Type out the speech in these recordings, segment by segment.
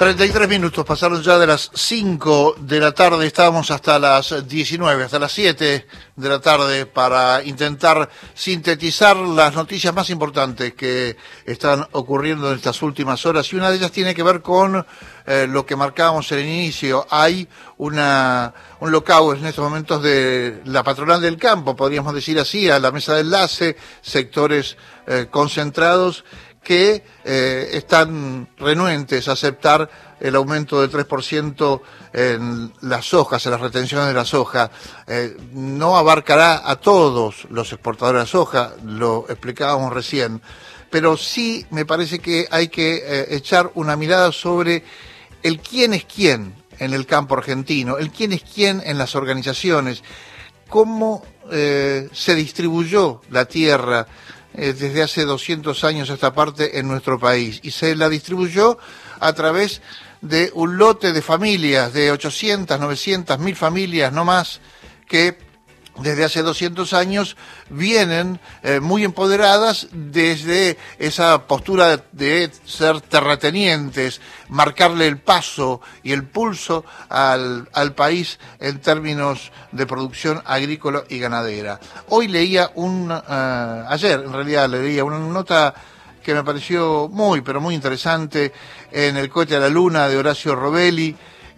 33 minutos pasaron ya de las 5 de la tarde, estábamos hasta las 19, hasta las 7 de la tarde para intentar sintetizar las noticias más importantes que están ocurriendo en estas últimas horas, y una de ellas tiene que ver con lo que marcábamos en el inicio. Hay un lockout en estos momentos de la patronal del campo, podríamos decir así, a la mesa de enlace, sectores concentrados que están renuentes a aceptar el aumento del 3% en las hojas, en las retenciones de la soja. No abarcará a todos los exportadores de soja, lo explicábamos recién, pero sí me parece que hay que echar una mirada sobre el quién es quién en el campo argentino, el quién es quién en las organizaciones, cómo se distribuyó la tierra desde hace 200 años a esta parte en nuestro país, y se la distribuyó a través de un lote de familias, de 800, 900, 1000 familias, no más, que desde hace 200 años vienen muy empoderadas desde esa postura de ser terratenientes, marcarle el paso y el pulso al país en términos de producción agrícola y ganadera. Hoy leía ayer en realidad leía una nota que me pareció muy, pero muy interesante en El cohete a la luna de Horacio Robelli.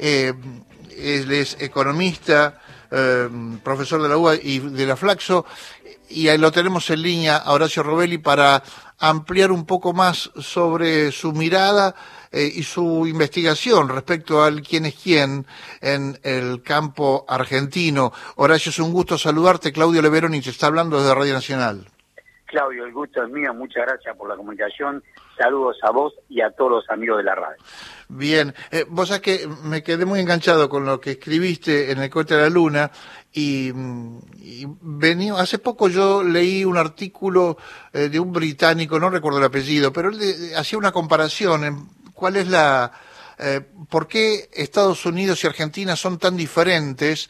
Él es economista, profesor de la UBA y de la Flaxo, y ahí lo tenemos en línea a Horacio Robelli para ampliar un poco más sobre su mirada y su investigación respecto al quién es quién en el campo argentino. Horacio, es un gusto saludarte. Claudio Leveroni te está hablando desde Radio Nacional. Claudio, el gusto es mío, muchas gracias por la comunicación, saludos a vos y a todos los amigos de la radio. Bien, vos sabés que me quedé muy enganchado con lo que escribiste en El cohete a la luna, y hace poco yo leí un artículo de un británico, no recuerdo el apellido, pero él hacía una comparación en cuál es ¿por qué Estados Unidos y Argentina son tan diferentes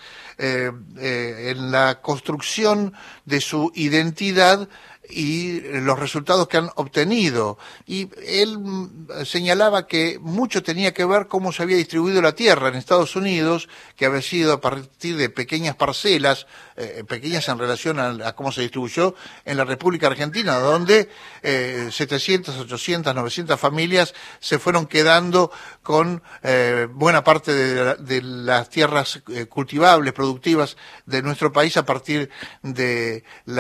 en la construcción de su identidad y los resultados que han obtenido? Y él señalaba que mucho tenía que ver cómo se había distribuido la tierra en Estados Unidos, que había sido a partir de pequeñas parcelas, pequeñas en relación a cómo se distribuyó en la República Argentina, donde 700, 800, 900 familias se fueron quedando con buena parte de las tierras cultivables, productivas de nuestro país a partir de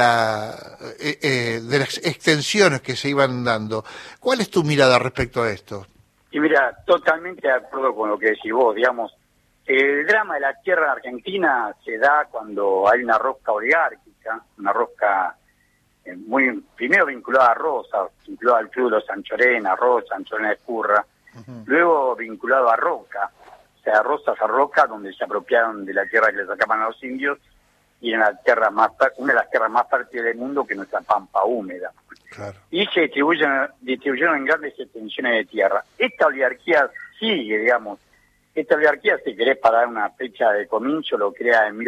de las extensiones que se iban dando. ¿Cuál es tu mirada respecto a esto? Y mira, totalmente de acuerdo con lo que decís vos, digamos, el drama de la tierra en Argentina se da cuando hay una rosca oligárquica, una rosca muy, primero vinculada a Rosas, vinculada al Club de los Sanchorena, Rosa, Sanchorena de Escurra, luego vinculado a Roca, o sea, Rosas a Roca, donde se apropiaron de la tierra que le sacaban a los indios, y en la tierra una de las tierras más fértiles del mundo, que es nuestra pampa húmeda. Claro. Y se distribuyeron en grandes extensiones de tierra. Esta oligarquía sigue, digamos, esta oligarquía, si querés, para dar una fecha de comienzo, lo crea en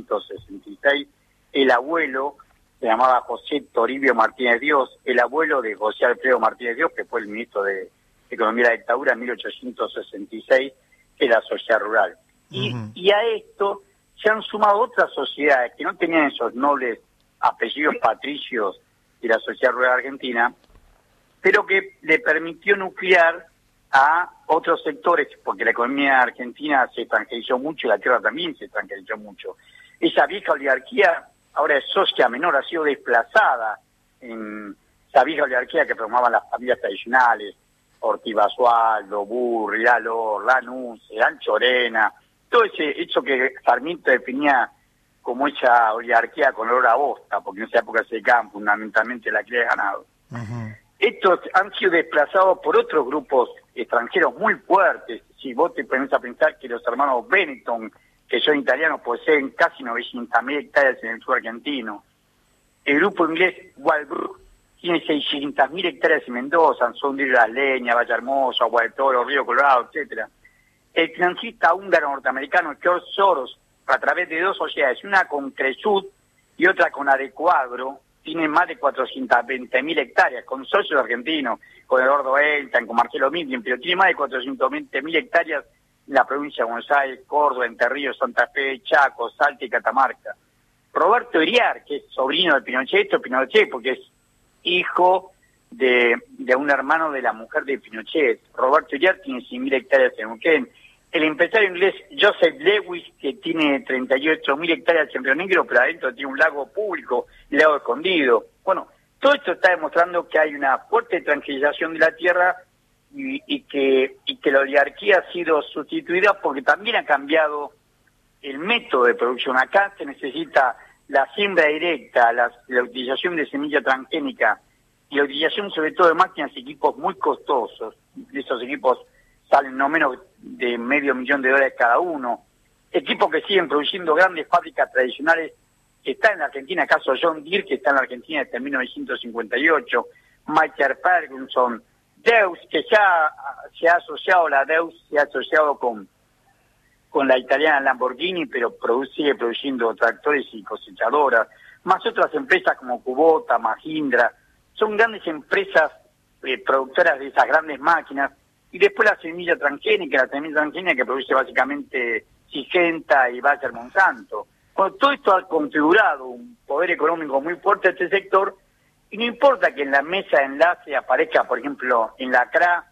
1866, el abuelo se llamaba José Toribio Martínez Dios, el abuelo de José Alfredo Martínez Dios, que fue el ministro de Economía de la dictadura en 1866, que era la sociedad rural. Y a esto se han sumado otras sociedades que no tenían esos nobles apellidos patricios de la sociedad rural argentina, pero que le permitió nuclear a otros sectores, porque la economía argentina se extranjerizó mucho y la tierra también se extranjerizó mucho. Esa vieja oligarquía ahora es socia menor, ha sido desplazada en esa vieja oligarquía que formaban las familias tradicionales, Ortiz Basualdo, Burri, Alor, Lanús, Anchorena, todo eso que Sarmiento definía como esa oligarquía con olor a bosta, porque en esa época se dedicaban fundamentalmente a la cría de ganado. Estos han sido desplazados por otros grupos extranjeros muy fuertes. Si vos te pones a pensar que los hermanos Benetton, que son italianos, poseen casi 900.000 hectáreas en el sur argentino. El grupo inglés Walbrook tiene 600.000 hectáreas en Mendoza, son de Las Leñas, Valle Hermoso, Agua de Toro, Río Colorado, etcétera. El financista húngaro norteamericano George Soros, a través de dos sociedades, una con Cresud y otra con Adecoagro, tiene más de 420.000 hectáreas, con socios argentinos, con Eduardo Eltan, con Marcelo Mitlin, pero tiene más de 420.000 hectáreas en la provincia de Buenos Aires, Córdoba, Entre Ríos, Santa Fe, Chaco, Salta y Catamarca. Roberto Iriar, que es sobrino de Pinochet, porque es hijo de un hermano de la mujer de Pinochet. Roberto Iriar tiene 100.000 hectáreas en Neuquén. El empresario inglés Joseph Lewis, que tiene 38.000 hectáreas en Río Negro, pero adentro tiene un lago público, el lago escondido. Bueno, todo esto está demostrando que hay una fuerte tranquilización de la tierra y que la oligarquía ha sido sustituida porque también ha cambiado el método de producción. Acá se necesita la siembra directa, la utilización de semilla transgénica y la utilización sobre todo de máquinas y equipos muy costosos. Esos equipos salen no menos de $500,000 cada uno. Equipos que siguen produciendo grandes fábricas tradicionales que están en la Argentina, caso John Deere, que está en la Argentina desde 1958, Mayer Ferguson, Deus, que ya se ha asociado, la Deus se ha asociado con la italiana Lamborghini, pero sigue produciendo tractores y cosechadoras, más otras empresas como Kubota, Mahindra, son grandes empresas productoras de esas grandes máquinas, y después la semilla transgénica que produce básicamente Syngenta y Bayer Monsanto. Bueno, todo esto ha configurado un poder económico muy fuerte a este sector, y no importa que en la mesa de enlace aparezca, por ejemplo, en la CRA,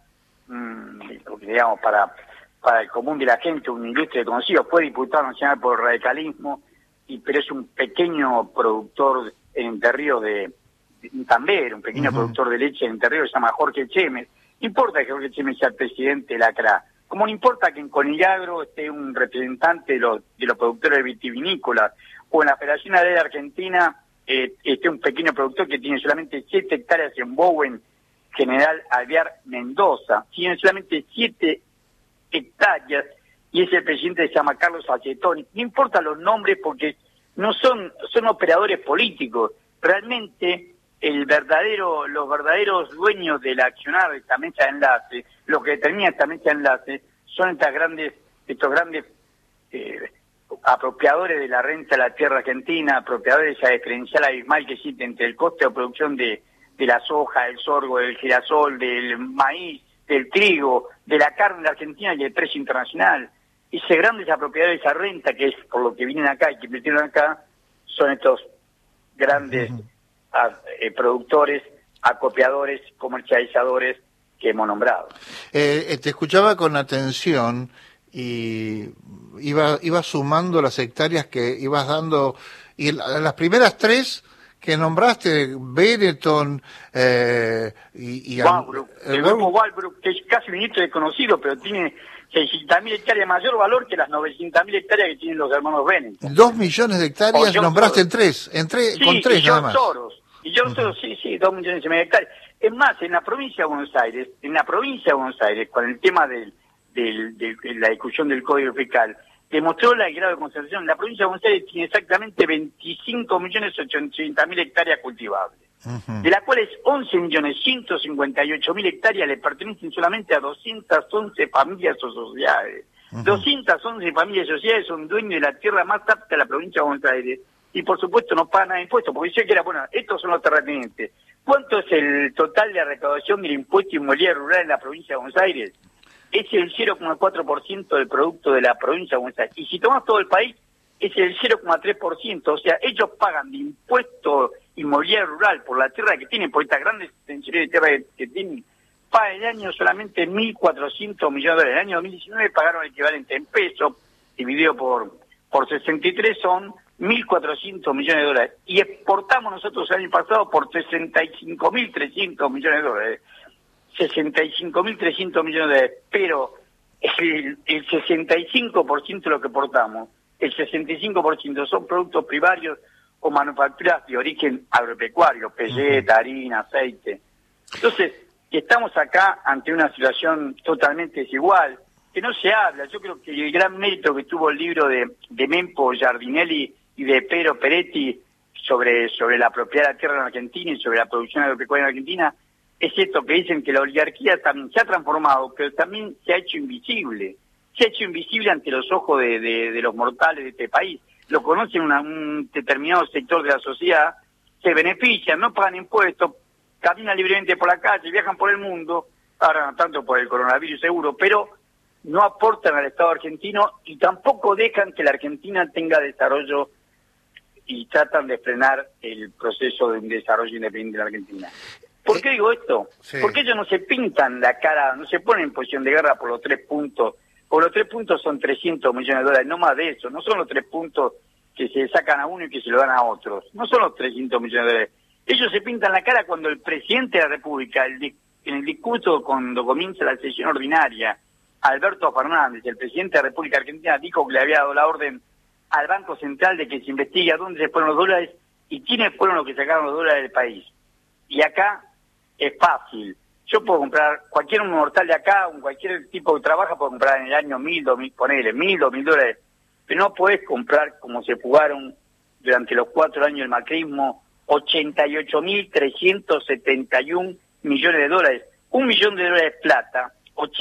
digamos, para el común de la gente, un ilustre conocido, fue diputado nacional por el radicalismo, pero es un pequeño productor en Entre Ríos un tambero, un pequeño productor de leche en Entre Ríos, se llama Jorge Chemes. No importa que Jorge Chemes sea el presidente de la CRA, como no importa que en Conilagro esté un representante de los productores vitivinícolas, o en la Federación Agraria Argentina esté un pequeño productor que tiene solamente 7 hectáreas en Bowen, General Alvear, Mendoza, tiene solamente 7 hectáreas, y ese presidente se llama Carlos Acetoni. No importa los nombres porque no son operadores políticos. Realmente los verdaderos dueños del accionar de esta mesa de enlace, lo que determina esta mesa de enlace, son estos grandes apropiadores de la renta de la tierra argentina, apropiadores de esa diferencial abismal que existe entre el coste de producción de la soja, del sorgo, del girasol, del maíz, del trigo, de la carne de la Argentina y el precio internacional. Ese grandes apropiadores de esa renta, que es por lo que vienen acá y que invirtieron acá, son estos grandes productores, acopiadores, comercializadores que hemos nombrado. Te escuchaba con atención y iba sumando las hectáreas que ibas dando, y las primeras 3 que nombraste, Benetton y Walbrook, el grupo Walbrook, que es casi un hito desconocido, pero tiene 600.000 hectáreas de mayor valor que las 900.000 hectáreas que tienen los hermanos Benetton. 2 millones de hectáreas nombraste en 3, sí, con 3 nada más. Y yo Soros, sí, 2 millones y medio de hectáreas. Es más, en la provincia de Buenos Aires, con el tema de la discusión del Código Fiscal, demostró el grado de concentración. La provincia de Buenos Aires tiene exactamente 25.880.000 hectáreas cultivables, de las cuales 11.158.000 hectáreas le pertenecen solamente a 211 familias o sociedades. 211 familias y sociedades son dueños de la tierra más apta de la provincia de Buenos Aires, y por supuesto no pagan nada de impuestos, porque yo que estos son los terratenientes. ¿Cuánto es el total de recaudación del impuesto inmobiliario rural en la provincia de Buenos Aires? Es el 0,4% del producto de la provincia de Buenos Aires. Y si tomas todo el país, es el 0,3%. O sea, ellos pagan de impuesto inmobiliario rural por la tierra que tienen, por estas grandes extensiones de tierra que tienen, pagan el año solamente 1.400 millones de dólares. El año 2019 pagaron el equivalente en pesos, dividido por 63, son 1.400 millones de dólares. Y exportamos nosotros el año pasado por 65.300 millones de dólares. 65.300 millones de dólares, pero el 65% de lo que exportamos, el 65% son productos primarios o manufacturas de origen agropecuario, pelleta, harina, aceite. Entonces, estamos acá ante una situación totalmente desigual, que no se habla. Yo creo que el gran mérito que tuvo el libro de Mempo Giardinelli y de Pedro Peretti sobre la propiedad de la tierra en Argentina y sobre la producción agropecuaria en Argentina, es esto que dicen que la oligarquía también se ha transformado, pero también se ha hecho invisible. Se ha hecho invisible ante los ojos de los mortales de este país. Lo conocen un determinado sector de la sociedad, se benefician, no pagan impuestos, caminan libremente por la calle, viajan por el mundo, ahora no tanto por el coronavirus seguro, pero no aportan al Estado argentino y tampoco dejan que la Argentina tenga desarrollo y tratan de frenar el proceso de un desarrollo independiente de la Argentina. ¿Por qué digo esto? Sí. Porque ellos no se pintan la cara, no se ponen en posición de guerra por los 3 puntos. Por los 3 puntos son 300 millones de dólares, no más de eso. No son los 3 puntos que se sacan a uno y que se lo dan a otros. No son los 300 millones de dólares. Ellos se pintan la cara cuando el presidente de la República, en el discurso cuando comienza la sesión ordinaria, Alberto Fernández, el presidente de la República Argentina, dijo que le había dado la orden al Banco Central de que se investigue a dónde se fueron los dólares y quiénes fueron los que sacaron los dólares del país. Y acá es fácil. Yo puedo comprar, cualquier mortal de acá, cualquier tipo que trabaja, puede comprar en el año 1.000, 2.000, ponele, 1.000, 2.000 dólares. Pero no podés comprar, como se fugaron durante los 4 años del macrismo, 88.371 millones de dólares. $1 millón de dólares es plata,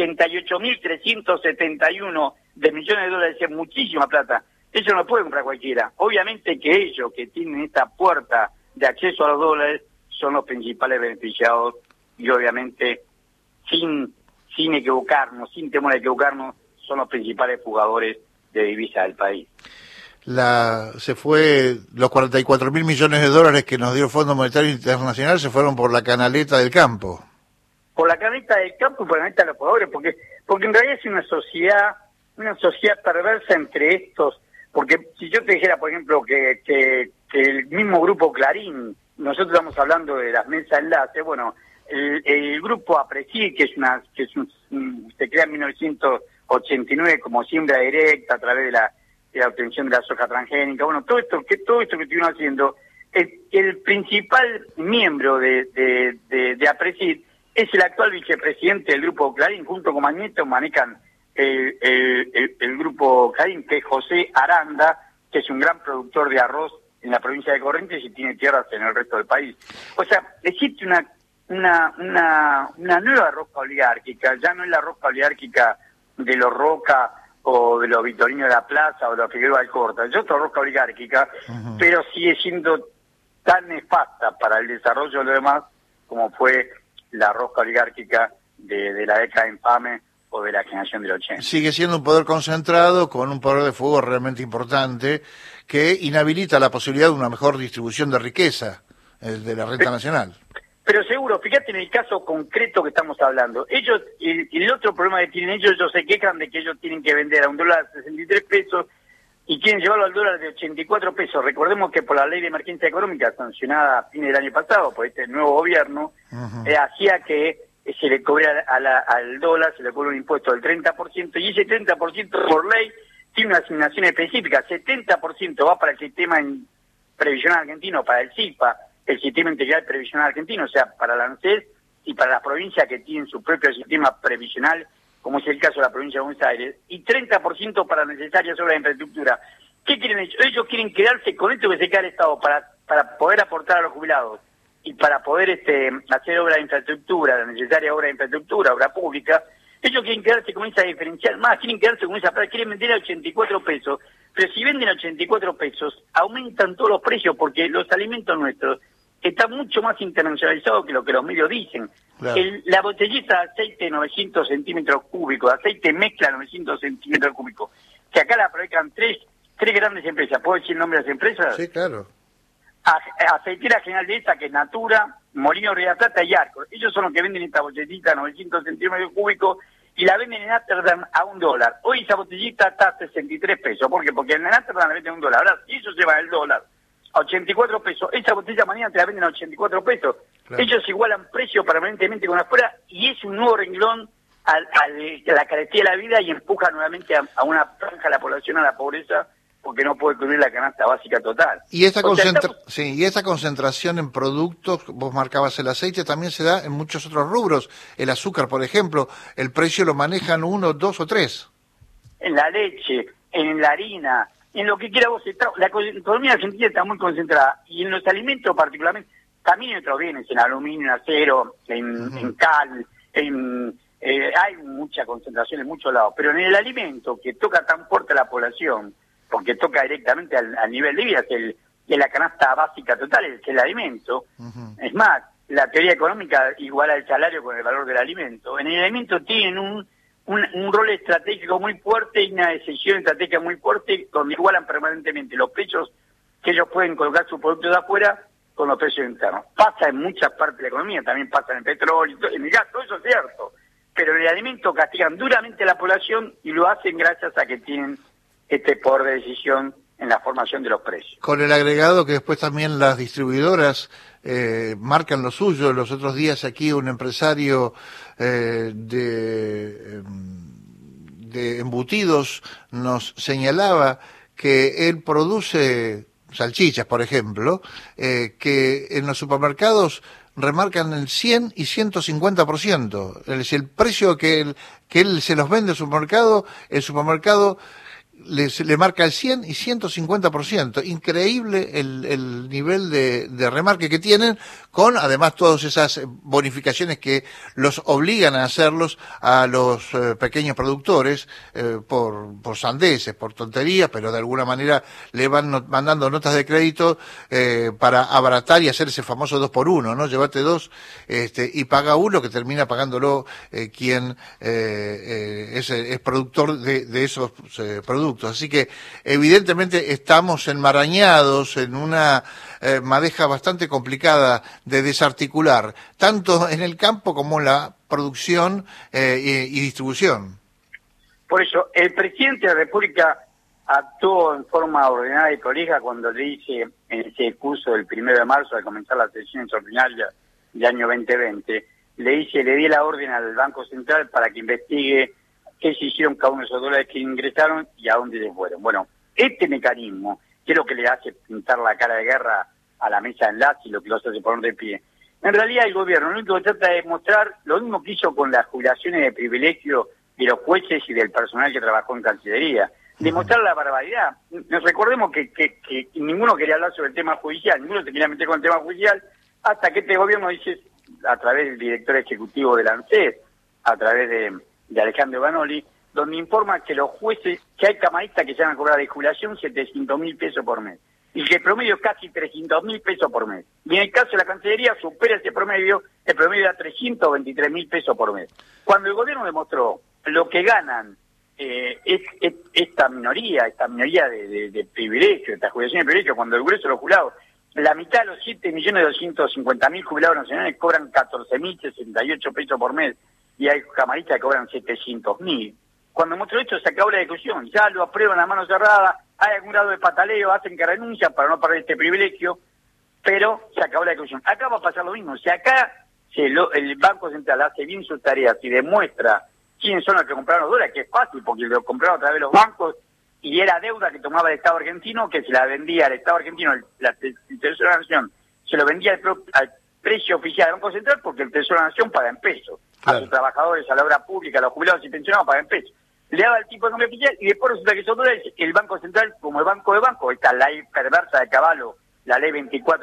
88.371 de millones de dólares es muchísima plata. Eso no lo puede comprar cualquiera. Obviamente que ellos que tienen esta puerta de acceso a los dólares son los principales beneficiados y obviamente sin equivocarnos, sin temor a equivocarnos, son los principales jugadores de divisa del país. Se fue los 44.000 millones de dólares que nos dio el Fondo Monetario Internacional, se fueron por la canaleta del campo. Por la canaleta del campo y por la canaleta de los jugadores, porque en realidad es una sociedad perversa entre estos. Porque si yo te dijera, por ejemplo, que el mismo grupo Clarín, nosotros estamos hablando de las mesas enlace, bueno, el grupo APRESID, se crea en 1989 como siembra directa a través de la obtención de la soja transgénica, bueno, todo esto que estuvieron haciendo, el principal miembro de APRESID es el actual vicepresidente del grupo Clarín, junto con Magneto manejan el grupo Clarín, que es José Aranda, que es un gran productor de arroz en la provincia de Corrientes y tiene tierras en el resto del país. O sea, existe una nueva rosca oligárquica, ya no es la rosca oligárquica de los Roca o de los Vitorinos de la Plaza o de los Figueroa Alcorta, es otra rosca oligárquica, pero sigue siendo tan nefasta para el desarrollo de lo demás como fue la rosca oligárquica de la década infame o de la generación del 80. Sigue siendo un poder concentrado con un poder de fuego realmente importante que inhabilita la posibilidad de una mejor distribución de riqueza de la renta nacional. Pero seguro, fíjate en el caso concreto que estamos hablando. Ellos, el otro problema que tienen ellos se quejan de que ellos tienen que vender a $1 63 pesos y quieren llevarlo al dólar de 84 pesos. Recordemos que por la ley de emergencia económica sancionada a fines del año pasado por este nuevo gobierno, hacía que se le cobre al dólar, se le cobre un impuesto del 30%, y ese 30% por ley tiene una asignación específica. 70% va para el sistema previsional argentino, para el SIPA, el Sistema Integral Previsional Argentino, o sea, para la ANSES y para las provincias que tienen su propio sistema previsional, como es el caso de la provincia de Buenos Aires, y 30% para necesarias obras de infraestructura. ¿Qué quieren ellos? Ellos quieren quedarse con esto que se queda el Estado para poder aportar a los jubilados y para poder hacer obra de infraestructura, la necesaria obra de infraestructura, obra pública. Ellos quieren quedarse con esa diferencial más, quieren quedarse con esa plata, quieren vender a 84 pesos, pero si venden a 84 pesos, aumentan todos los precios porque los alimentos nuestros están mucho más internacionalizados que lo que los medios dicen. Claro. La botellita de aceite 900 centímetros cúbicos, aceite mezcla 900 centímetros cúbicos, que acá la fabrican tres grandes empresas. ¿Puedo decir el nombre de las empresas? Sí, claro. Aceitera General de esta, que es Natura, Molino Río de la Plata y Arco. Ellos son los que venden esta botellita 900 centímetros cúbicos y la venden en Amsterdam a $1. Hoy esa botellita está a 63 pesos. ¿Por qué? Porque en Amsterdam la venden a $1. Ahora, si ellos llevan el dólar a 84 pesos, esa botella mañana te la venden a 84 pesos. Claro. Ellos igualan precio permanentemente con afuera y es un nuevo renglón a la carestía de la vida y empuja nuevamente a una franja de la población a la pobreza porque no puede cubrir la canasta básica total. Y esta concentración en productos, vos marcabas el aceite, también se da en muchos otros rubros. El azúcar, por ejemplo, el precio lo manejan 1, 2 o 3. En la leche, en la harina, en lo que quiera vos. La economía argentina está muy concentrada. Y en los alimentos particularmente, también en otros bienes, en aluminio, en acero, en cal, hay mucha concentración en muchos lados. Pero en el alimento, que toca tan fuerte a la población, porque toca directamente al nivel de vida, que de la canasta básica total, es el alimento. Es más, la teoría económica iguala el salario con el valor del alimento. En el alimento tienen un rol estratégico muy fuerte y una decisión estratégica muy fuerte, donde igualan permanentemente los precios que ellos pueden colocar sus productos de afuera con los precios internos. Pasa en muchas partes de la economía, también pasa en el petróleo, en el gas, todo eso es cierto. Pero en el alimento castigan duramente a la población y lo hacen gracias a que tienen este poder de decisión en la formación de los precios. Con el agregado que después también las distribuidoras marcan lo suyo. Los otros días aquí un empresario de embutidos nos señalaba que él produce salchichas, por ejemplo, que en los supermercados remarcan el 100 y 150%. Es decir, el precio que él se los vende al supermercado, el supermercado le marca el 100 y 150%. Increíble el nivel de remarque que tienen, con además todas esas bonificaciones que los obligan a hacerlos a los pequeños productores por sandeces, por tonterías, pero de alguna manera le van mandando notas de crédito para abaratar y hacer ese famoso 2x1, ¿no? Llévate dos y paga uno, que termina pagándolo quien es productor de esos productos. Así que evidentemente estamos enmarañados en una madeja bastante complicada de desarticular, tanto en el campo como en la producción y distribución. Por eso, el presidente de la República actuó en forma ordenada y prolija cuando le dice en ese curso del 1 de marzo, al comenzar las sesiones ordinarias del año 2020, le di la orden al Banco Central para que investigue qué se hicieron cada uno de esos dólares que ingresaron y a dónde se fueron. Bueno, este mecanismo, que es lo que le hace pintar la cara de guerra a la mesa de enlace y lo que los hace poner de pie, en realidad el gobierno lo único que trata de mostrar, lo mismo que hizo con las jubilaciones de privilegio de los jueces y del personal que trabajó en Cancillería, demostrar la barbaridad. Nos recordemos que ninguno quería hablar sobre el tema judicial, ninguno se quería meter con el tema judicial, hasta que este gobierno dice, a través del director ejecutivo del ANSES, a través de Alejandro Banoli, donde informa que los jueces, que hay camaristas que se van a cobrar de jubilación 700.000 pesos por mes, y que el promedio es casi 300.000 pesos por mes. Y en el caso de la Cancillería supera ese promedio, el promedio era 323.000 pesos por mes. Cuando el gobierno demostró lo que ganan esta minoría de privilegio, esta jubilación de privilegio, cuando el grueso de los jubilados, la mitad de los 7.250.000 jubilados nacionales cobran 14.068 pesos por mes, y hay camaristas que cobran 700.000. Cuando mostró esto se acabó la discusión, ya lo aprueban a mano cerrada, hay algún grado de pataleo, hacen que renuncian para no perder este privilegio, pero se acabó la discusión. Acá va a pasar lo mismo, si acá el Banco Central hace bien sus tareas y demuestra quiénes son los que compraron los dólares, que es fácil, porque lo compraron a través de los bancos, y era deuda que tomaba el Estado argentino, que se la vendía al Estado argentino, la Tesoro de la Nación, se lo vendía al precio oficial del Banco Central, porque el Tesoro de la Nación paga en pesos. Claro. A sus trabajadores, a la obra pública, a los jubilados y pensionados pagan en pesos. Le daba el tipo de cambio oficial y después resulta que esos dólares, el Banco Central, como el banco de bancos, esta ley perversa de Cavallo, la ley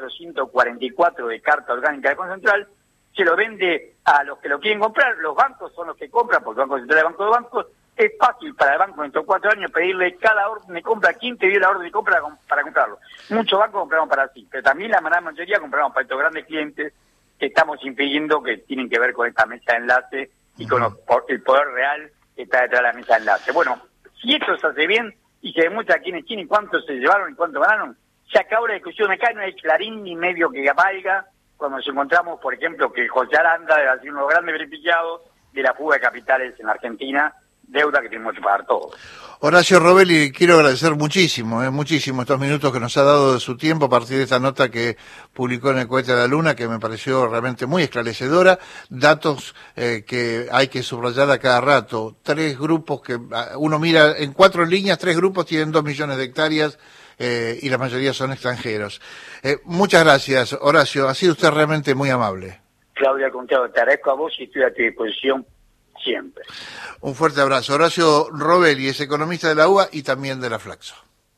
24.144 de Carta Orgánica del Banco Central, se lo vende a los que lo quieren comprar. Los bancos son los que compran, porque el Banco Central es el banco de bancos. Es fácil para el banco en estos 4 años pedirle cada orden de compra, quién te dio la orden de compra para comprarlo. Muchos bancos compraron para sí, pero también la gran mayoría compraron para estos grandes clientes que estamos impidiendo, que tienen que ver con esta mesa de enlace y con el poder real que está detrás de la mesa de enlace. Bueno, si esto se hace bien y se demuestra quién es quién y cuántos se llevaron y cuántos ganaron, se acabó la discusión. Acá no hay clarín ni medio que valga cuando nos encontramos, por ejemplo, que José Aranda ha sido uno de los grandes beneficiados de la fuga de capitales en la Argentina, deuda que tenemos que pagar todos. Horacio Robelli, quiero agradecer muchísimo estos minutos que nos ha dado de su tiempo a partir de esta nota que publicó en El Cohete a la Luna, que me pareció realmente muy esclarecedora, datos que hay que subrayar a cada rato. 3 grupos que uno mira en 4 líneas, 3 grupos tienen 2 millones de hectáreas y la mayoría son extranjeros. Muchas gracias, Horacio, ha sido usted realmente muy amable. Claudia, al contrario, te agradezco a vos y estoy a tu disposición siempre. Un fuerte abrazo. Horacio Robelli es economista de la UBA y también de la Flaxo.